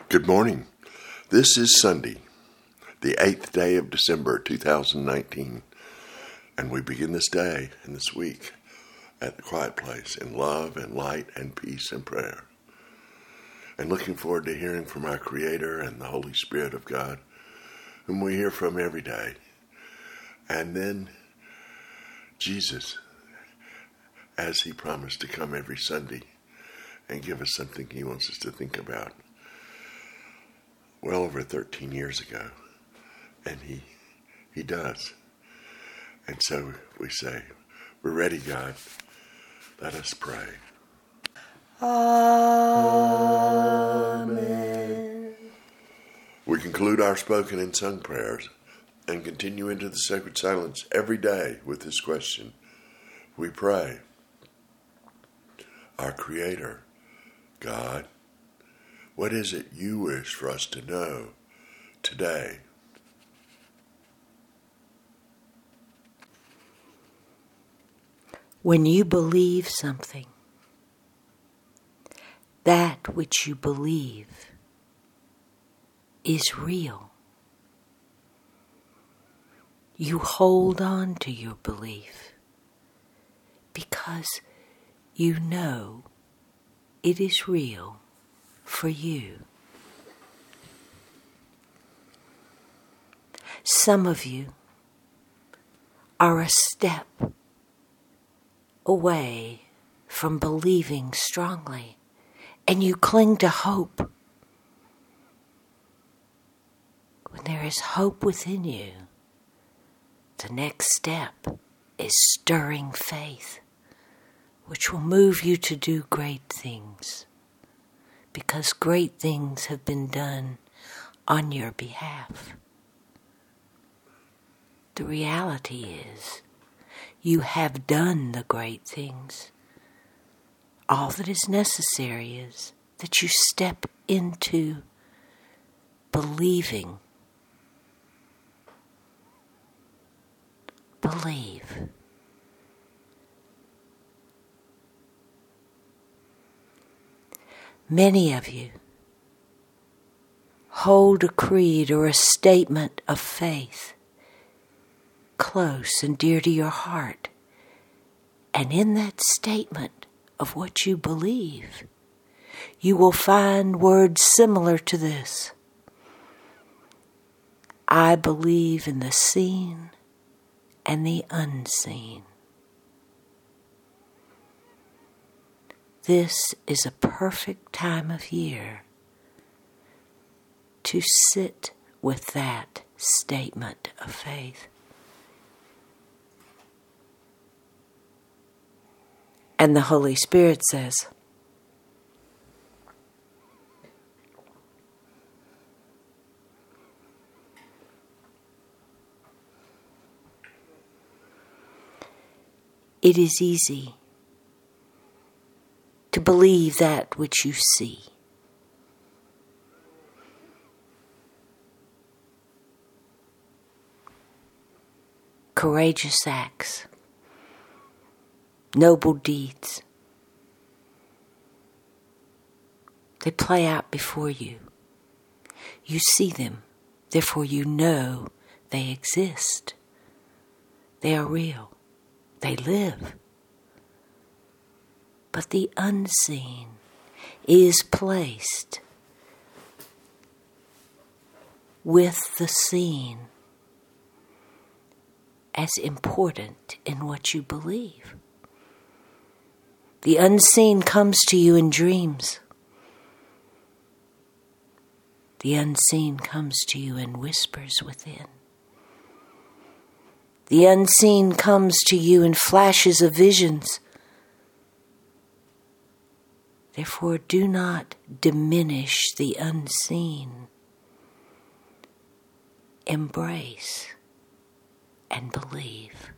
Good morning. This is Sunday, the 8th day of December 2019, and we begin this day and this week at the Quiet Place in love and light and peace and prayer. And looking forward to hearing from our Creator and the Holy Spirit of God, whom we hear from every day. And then Jesus, as He promised to come every Sunday and give us something He wants us to think about. Well over 13 years ago, and he does. And so we say, we're ready, God. Let us pray. Amen. We conclude our spoken and sung prayers and continue into the sacred silence every day with this question. We pray, our Creator, God, what is it you wish for us to know today? When you believe something, that which you believe is real. You hold on to your belief because you know it is real for you. Some of you are a step away from believing strongly, and you cling to hope. When there is hope within you, the next step is stirring faith, which will move you to do great things, because great things have been done on your behalf. The reality is, you have done the great things. All that is necessary is that you step into believing. Believe. Many of you hold a creed or a statement of faith close and dear to your heart. And in that statement of what you believe, you will find words similar to this. I believe in the seen and the unseen. This is a perfect time of year to sit with that statement of faith. And the Holy Spirit says, it is easy to believe that which you see. Courageous acts, noble deeds, they play out before you. You see them, therefore you know they exist. They are real. They live. But the unseen is placed with the seen as important in what you believe. The unseen comes to you in dreams. The unseen comes to you in whispers within. The unseen comes to you in flashes of visions. Therefore, do not diminish the unseen. Embrace and believe.